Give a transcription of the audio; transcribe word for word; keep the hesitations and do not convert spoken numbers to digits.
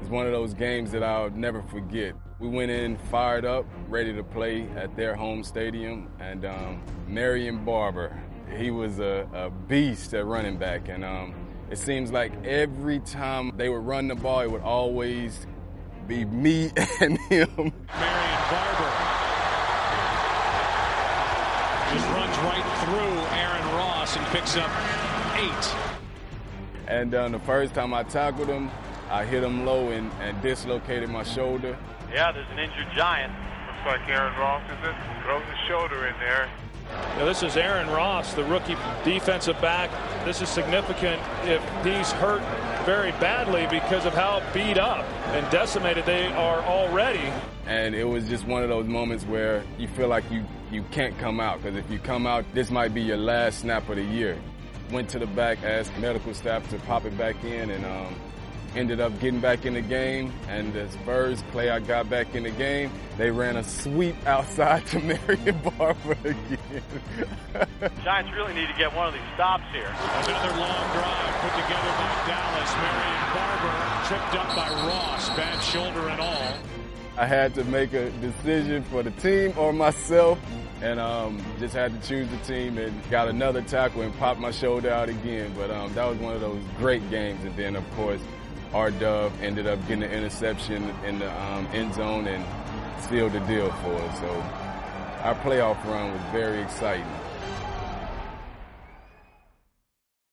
It's one of those games that I'll never forget. We went in fired up, ready to play at their home stadium, and um, Marion Barber, he was a, a beast at running back, and um, it seems like every time they would run the ball, it would always be me and him. Marion Barber just runs right through Aaron Ross and picks up eight. And uh, the first time I tackled him, I hit him low and, and dislocated my shoulder. Yeah, there's an injured Giant. Looks like Aaron Ross is it. Throws his shoulder in there. Now, this is Aaron Ross, the rookie defensive back. This is significant if he's hurt very badly because of how beat up and decimated they are already. And it was just one of those moments where you feel like you, you can't come out, because if you come out, this might be your last snap of the year. Went to the back, asked medical staff to pop it back in, and um, ended up getting back in the game. And the first play I got back in the game, they ran a sweep outside to Marion Barber again. Giants really need to get one of these stops here. Another long drive put together by Dallas. Marion Barber tripped up by Ross, bad shoulder and all. I had to make a decision for the team or myself, and um, just had to choose the team, and got another tackle and popped my shoulder out again. But um, that was one of those great games. And then, of course, R-Dub ended up getting an interception in the um, end zone and sealed the deal for us. So our playoff run was very exciting.